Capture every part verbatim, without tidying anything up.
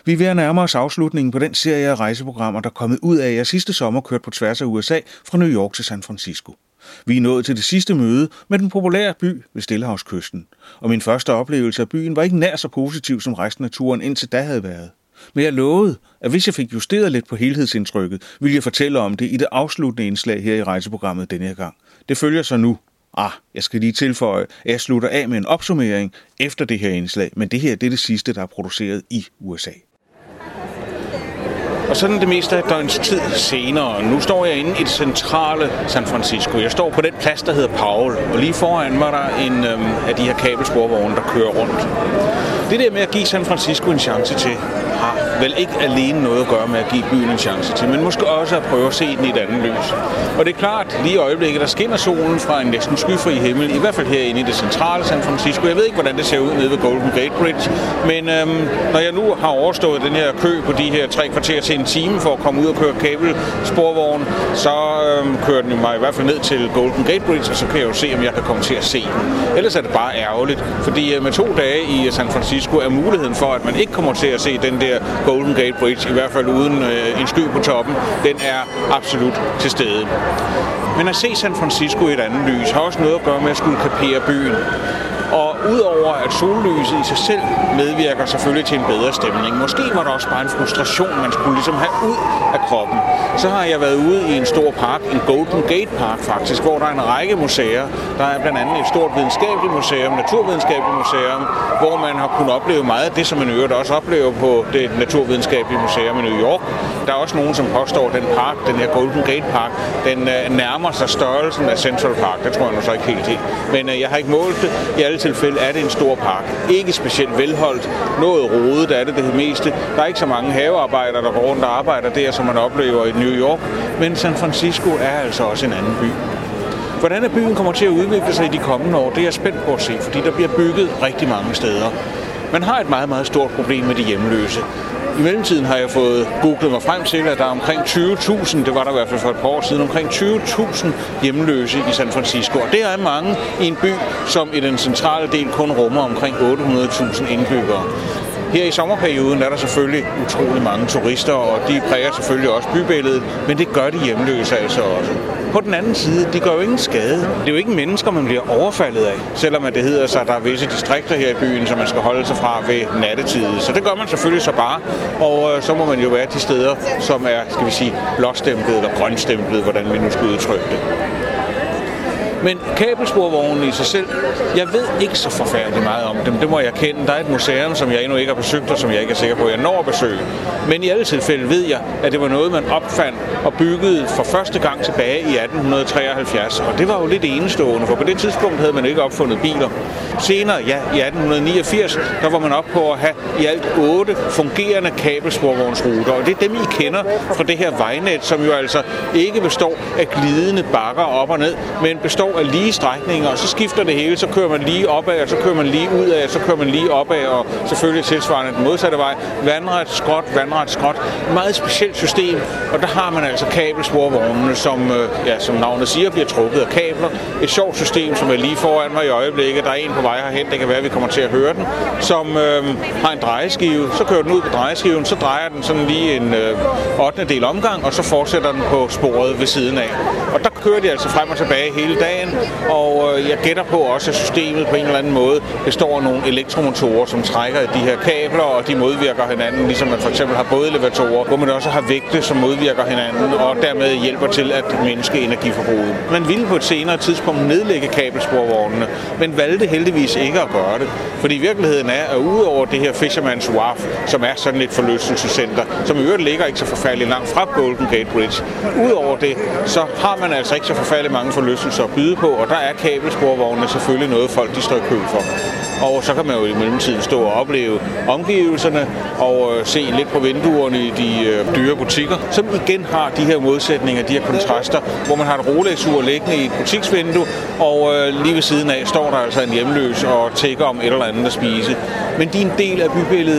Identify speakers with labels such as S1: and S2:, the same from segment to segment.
S1: Vi er ved at nærme os afslutningen på den serie af rejseprogrammer, der er kommet ud af, at jeg sidste sommer kørte på tværs af U S A fra New York til San Francisco. Vi er nået til det sidste møde med den populære by ved Stillehavskysten, og min første oplevelse af byen var ikke nær så positiv som resten af turen indtil da havde været. Men jeg lovede, at hvis jeg fik justeret lidt på helhedsindtrykket, ville jeg fortælle om det i det afsluttende indslag her i rejseprogrammet denne her gang. Det følger så nu. Ah, jeg skal lige tilføje, at jeg slutter af med en opsummering efter det her indslag, men det her det er det sidste, der er produceret i U S A. Og sådan det meste af et døgns tid senere. Nu står jeg inde i det centrale San Francisco. Jeg står på den plads, der hedder Powell, og lige foran var der en øhm, af de her kabelsporvogne, der kører rundt. Det der med at give San Francisco en chance til, har vel ikke alene noget at gøre med at give byen en chance til, men måske også at prøve at se den i et andet lys. Og det er klart, lige i øjeblikket, der skinner solen fra en næsten skyfri himmel, i hvert fald herinde i det centrale San Francisco. Jeg ved ikke, hvordan det ser ud nede ved Golden Gate Bridge, men øhm, når jeg nu har overstået den her kø på de her tre kvarter til en time for at komme ud og køre kabelsporvogn, så øhm, kører den jo mig i hvert fald ned til Golden Gate Bridge, og så kan jeg jo se, om jeg kan komme til at se den. Ellers er det bare ærgerligt, fordi med to dage i San Francisco er muligheden for, at man ikke kommer til at se den der Golden Gate Bridge, i hvert fald uden øh, en sky på toppen, den er absolut til stede. Men at se San Francisco i et andet lys har også noget at gøre med at skulle kapere byen. Og udover at sollyset i sig selv medvirker selvfølgelig til en bedre stemning, måske var der også bare en frustration, man skulle ligesom have ud af kroppen. Så har jeg været ude i en stor park, en Golden Gate Park faktisk, hvor der er en række museer. Der er blandt andet et stort videnskabeligt museum, naturvidenskabeligt museum, hvor man har kunnet opleve meget af det, som man øvrigt også oplever på det naturvidenskabelige museum i New York. Der er også nogen, som påstår, at den park, den her Golden Gate Park, den nærmer sig størrelsen af Central Park. Det tror jeg nu så ikke helt helt. Men jeg har ikke målt det. I alle tilfælde er det en stor park. Ikke specielt velholdt. Noget rodet er det det meste. Der er ikke så mange havearbejdere, der går rundt og arbejder der, som man oplever i New York. Men San Francisco er altså også en anden by. Hvordan byen kommer til at udvikle sig i de kommende år, det er jeg spændt på at se, fordi der bliver bygget rigtig mange steder. Man har et meget, meget stort problem med de hjemløse. I mellemtiden har jeg fået googlet mig frem til, at der er omkring tyve tusind, det var der i hvert fald for et par år siden, omkring tyve tusind hjemløse i San Francisco. Og det er mange i en by, som i den centrale del kun rummer omkring otte hundrede tusind indbyggere. Her i sommerperioden er der selvfølgelig utrolig mange turister, og de præger selvfølgelig også bybilledet, men det gør de hjemløse altså også. På den anden side, de gør jo ingen skade. Det er jo ikke mennesker, man bliver overfaldet af, selvom det hedder sig, at der er visse distrikter her i byen, som man skal holde sig fra ved nattetid. Så det gør man selvfølgelig så bare, og øh, så må man jo være de steder, som er, skal vi sige, blåstemplet eller grønstemplet, hvordan vi nu skal udtrykke det. Men kabelsporvognene i sig selv, jeg ved ikke så forfærdeligt meget om dem. Det må jeg kende. Der er et museum, som jeg endnu ikke har besøgt, og som jeg ikke er sikker på, at jeg når at besøge. Men i alle tilfælde ved jeg, at det var noget, man opfandt og byggede for første gang tilbage i atten treoghalvfjerds. Og det var jo lidt enestående, for på det tidspunkt havde man ikke opfundet biler. Senere, ja, i atten niogfirs, der var man op på at have i alt otte fungerende kabelsporvognsruter. Og det er dem, I kender fra det her vejnet, som jo altså ikke består af glidende bakker op og ned, men består af lige strækninger, og så skifter det hele, så kører man lige opad, og så kører man lige ud af, så kører man lige opad, og selvfølgelig tilsvarende den modsatte vej. Vandret, skråt, vandret, skråt. Et meget specielt system, og der har man altså kabelsporvognene, som, ja, som navnet siger, bliver trukket af kabler. Et sjovt system, som er lige foran mig i øjeblikket. Der er en på vej herhen, det kan være, at vi kommer til at høre den, som øh, har en drejeskive. Så kører den ud på drejeskiven, så drejer den sådan lige en øh, ottende del omgang, og så fortsætter den på sporet ved siden af. Og der kører de altså frem og tilbage hele dagen, og øh, jeg gætter på også, at systemet på en eller anden måde består af nogle elektromotorer, som trækker de her kabler, og de modvirker hinanden, ligesom man for eksempel har bådelevatorer, hvor man også har vægte, som modvirker hinanden, og dermed hjælper til at mindske energiforbruget. Man ville på et senere tidspunkt nedlægge kabelsporvognene, men valgte heldigvis ikke at gøre det, fordi virkeligheden er, at udover det her Fisherman's Wharf, som er sådan et forlystelsescenter, som i øvrigt ligger ikke så forfærdeligt langt fra Golden Gate Bridge, udover det, så har man altså ikke så forfærdeligt mange forlystelser at byde på, og der er kabelsporvognene selvfølgelig noget, folk de står i kø for. Og så kan man jo i mellemtiden stå og opleve omgivelserne og øh, se lidt på vinduerne i de øh, dyre butikker, som igen har de her modsætninger, de her kontraster, hvor man har et Rolex-ur liggende i et butiksvindue, og øh, lige ved siden af står der altså en hjemløs og tigger om et eller andet at spise. Men de er en del af bybilledet,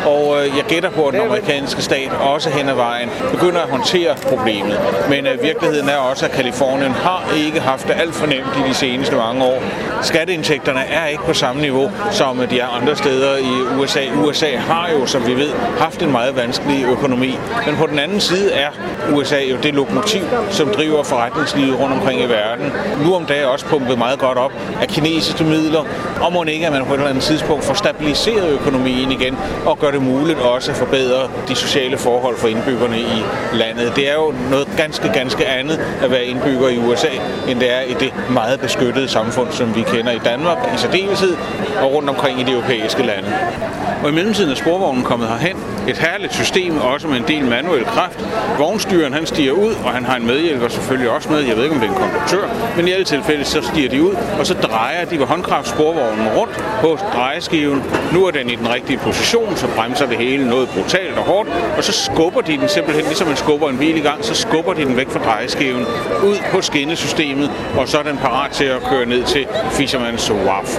S1: Og jeg gætter på, at den amerikanske stat også hen ad vejen begynder at håndtere problemet. Men virkeligheden er også, at Kalifornien har ikke haft det alt for nemt i de seneste mange år. Skatteindtægterne er ikke på samme niveau som de er andre steder i U S A. U S A har jo, som vi ved, haft en meget vanskelig økonomi. Men på den anden side er U S A jo det lokomotiv, som driver forretningslivet rundt omkring i verden. Nu om dagen også pumpet meget godt op af kinesiske midler, og må ikke, at man på et eller andet tidspunkt får stabiliseret økonomien igen og gør det muligt også at forbedre de sociale forhold for indbyggerne i landet. Det er jo noget ganske, ganske andet at være indbygger i U S A, end det er i det meget beskyttede samfund, som vi kender i Danmark i særdeleshed og rundt omkring i de europæiske lande. Og i mellemtiden er sporvognen kommet herhen. Et herligt system, også med en del manuel kraft. Vognstyreren han stiger ud, og han har en medhjælper selvfølgelig også med. Jeg ved ikke, om det er en konduktør, men i alle tilfælde så stiger de ud, og så drejer de ved håndkraft sporvognen rundt på drejeskiven. Nu er den i den rigtige position, så bremser det hele noget brutalt og hårdt, og så skubber de den simpelthen, ligesom man skubber en bil i gang, så skubber de den væk fra drejeskiven, ud på skinnesystemet, og så er den parat til at køre ned til Fisherman's Wharf.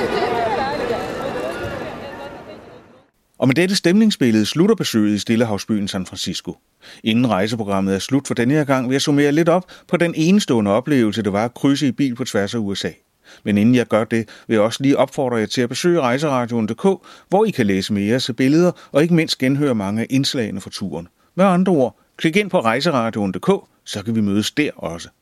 S1: Og med dette stemningsbillede slutter besøget i Stillehavsbyen San Francisco. Inden rejseprogrammet er slut for denne her gang, vil jeg summere lidt op på den enestående oplevelse, det var at krydse i bil på tværs af U S A. Men inden jeg gør det, vil jeg også lige opfordre jer til at besøge rejseradioen punktum d k, hvor I kan læse mere, se billeder og ikke mindst genhøre mange af indslagene fra turen. Med andre ord, klik ind på rejseradioen punktum d k, så kan vi mødes der også.